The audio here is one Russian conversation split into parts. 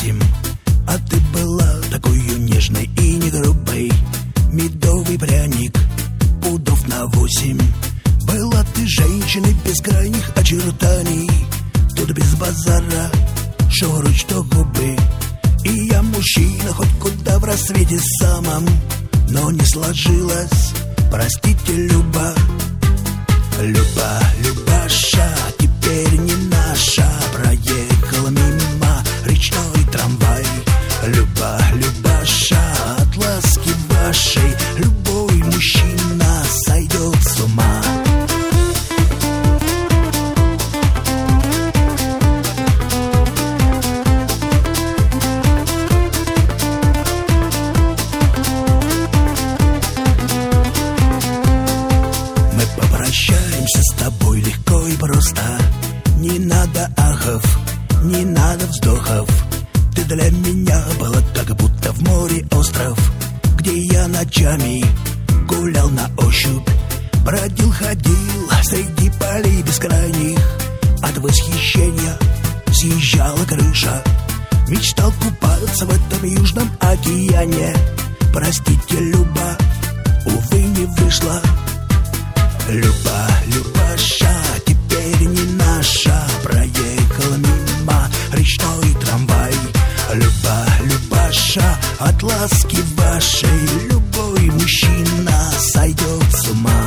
8, а ты была такой нежной и не грубой. Медовый пряник, пудов на 8. Была ты женщиной без крайних очертаний. Тут без базара, что грудь, что губы. И я мужчина хоть куда в рассвете самом, но не сложилось, простите, Люба. Люба, Любаша, теперь не наша. Проехал мимо речной трамвай. Люба, Любаша, от ласки вашей любой мужчина сойдет с ума. Прощаемся с тобой легко и просто. Не надо ахов, не надо вздохов. Ты для меня была как будто в море остров, где я ночами гулял на ощупь. Бродил, ходил среди полей бескрайних. От восхищения съезжала крыша. Мечтал купаться в этом южном океане. Простите, Люба, увы, не вышло. Люба, Любаша, теперь не наша. Проехал мимо речной трамвай. Люба, Любаша, от ласки вашей любой мужчина сойдет с ума.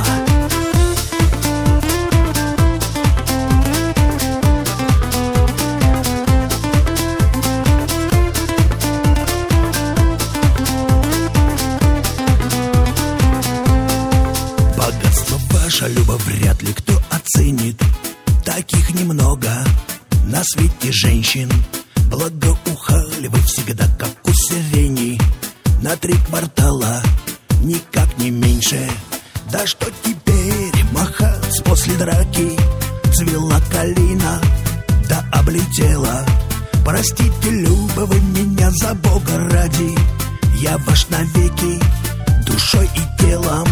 Ваша Люба вряд ли кто оценит. Таких немного на свете женщин. Благоухали вы всегда, как у сирени. На 3 квартала, никак не меньше. Да что теперь махать после драки? Цвела калина, да облетела. Простите, Люба, вы меня за Бога ради. Я ваш навеки, душой и телом.